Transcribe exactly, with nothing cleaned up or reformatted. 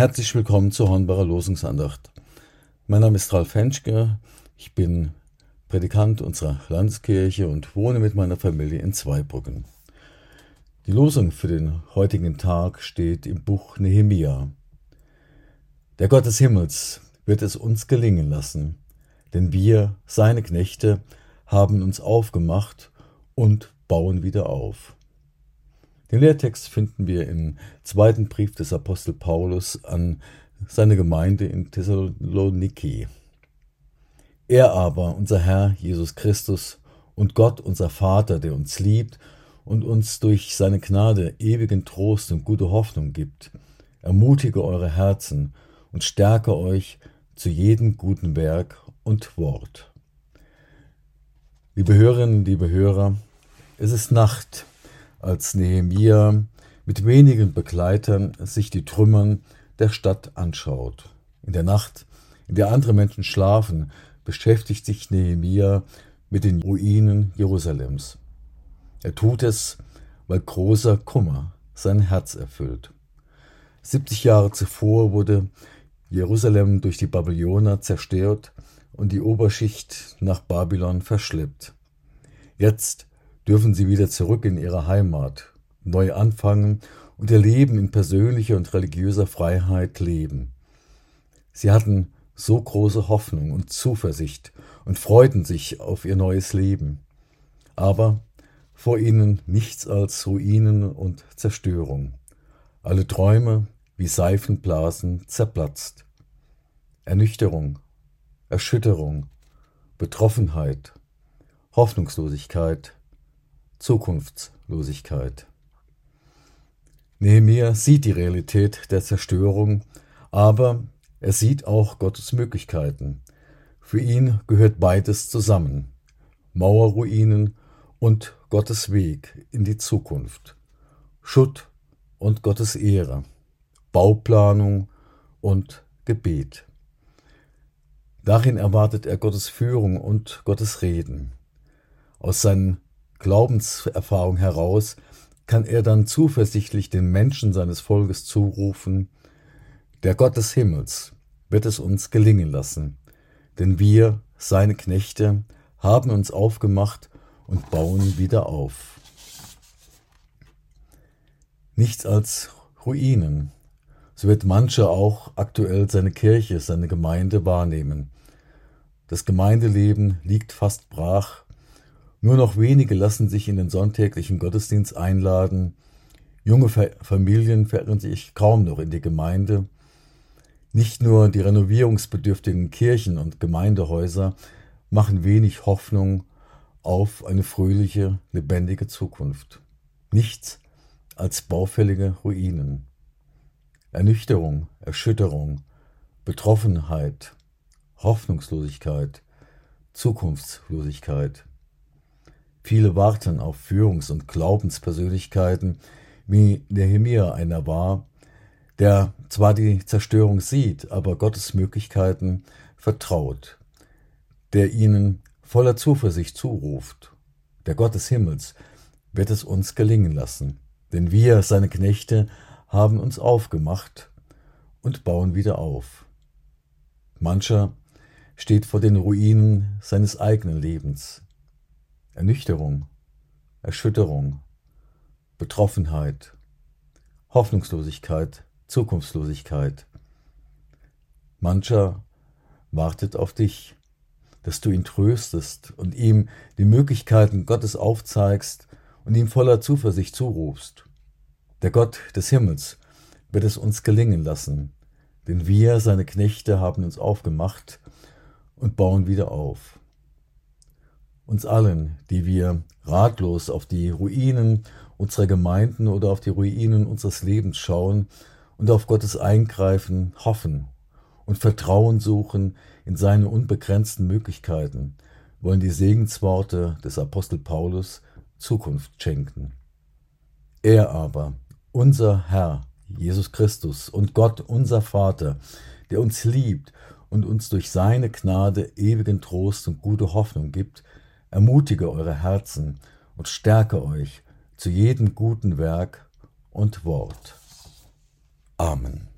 Herzlich willkommen zur Hornbacher Losungsandacht. Mein Name ist Ralf Henschke, ich bin Predikant unserer Landeskirche und wohne mit meiner Familie in Zweibrücken. Die Losung für den heutigen Tag steht im Buch Nehemia. Der Gott des Himmels wird es uns gelingen lassen, denn wir, seine Knechte, haben uns aufgemacht und bauen wieder auf. Den Lehrtext finden wir im zweiten Brief des Apostel Paulus an seine Gemeinde in Thessaloniki. Er aber, unser Herr Jesus Christus und Gott, unser Vater, der uns liebt und uns durch seine Gnade ewigen Trost und gute Hoffnung gibt, ermutige eure Herzen und stärke euch zu jedem guten Werk und Wort. Liebe Hörerinnen, liebe Hörer, es ist Nacht, als Nehemia mit wenigen Begleitern sich die Trümmern der Stadt anschaut. In der Nacht, in der andere Menschen schlafen, beschäftigt sich Nehemia mit den Ruinen Jerusalems. Er tut es, weil großer Kummer sein Herz erfüllt. siebzig Jahre zuvor wurde Jerusalem durch die Babylonier zerstört und die Oberschicht nach Babylon verschleppt. Jetzt dürfen sie wieder zurück in ihre Heimat, neu anfangen und ihr Leben in persönlicher und religiöser Freiheit leben. Sie hatten so große Hoffnung und Zuversicht und freuten sich auf ihr neues Leben. Aber vor ihnen nichts als Ruinen und Zerstörung. Alle Träume wie Seifenblasen zerplatzt. Ernüchterung, Erschütterung, Betroffenheit, Hoffnungslosigkeit, Zukunftslosigkeit. Nehemia sieht die Realität der Zerstörung, aber er sieht auch Gottes Möglichkeiten. Für ihn gehört beides zusammen: Mauerruinen und Gottes Weg in die Zukunft, Schutt und Gottes Ehre, Bauplanung und Gebet. Darin erwartet er Gottes Führung und Gottes Reden. Aus seinen Glaubenserfahrung heraus kann er dann zuversichtlich den Menschen seines Volkes zurufen: Der Gott des Himmels wird es uns gelingen lassen, denn wir, seine Knechte, haben uns aufgemacht und bauen wieder auf. Nichts als Ruinen, so wird mancher auch aktuell seine Kirche, seine Gemeinde wahrnehmen. Das Gemeindeleben liegt fast brach. Nur noch wenige lassen sich in den sonntäglichen Gottesdienst einladen. Junge Familien verirren sich kaum noch in die Gemeinde. Nicht nur die renovierungsbedürftigen Kirchen und Gemeindehäuser machen wenig Hoffnung auf eine fröhliche, lebendige Zukunft. Nichts als baufällige Ruinen. Ernüchterung, Erschütterung, Betroffenheit, Hoffnungslosigkeit, Zukunftslosigkeit. Viele warten auf Führungs- und Glaubenspersönlichkeiten, wie Nehemia einer war, der zwar die Zerstörung sieht, aber Gottes Möglichkeiten vertraut, der ihnen voller Zuversicht zuruft: Der Gott des Himmels wird es uns gelingen lassen, denn wir, seine Knechte, haben uns aufgemacht und bauen wieder auf. Mancher steht vor den Ruinen seines eigenen Lebens. Ernüchterung, Erschütterung, Betroffenheit, Hoffnungslosigkeit, Zukunftslosigkeit. Mancher wartet auf dich, dass du ihn tröstest und ihm die Möglichkeiten Gottes aufzeigst und ihm voller Zuversicht zurufst. Der Gott des Himmels wird es uns gelingen lassen, denn wir, seine Knechte, haben uns aufgemacht und bauen wieder auf. Uns allen, die wir ratlos auf die Ruinen unserer Gemeinden oder auf die Ruinen unseres Lebens schauen und auf Gottes Eingreifen hoffen und Vertrauen suchen in seine unbegrenzten Möglichkeiten, wollen die Segensworte des Apostel Paulus Zukunft schenken. Er aber, unser Herr Jesus Christus und Gott, unser Vater, der uns liebt und uns durch seine Gnade ewigen Trost und gute Hoffnung gibt, ermutige eure Herzen und stärke euch zu jedem guten Werk und Wort. Amen.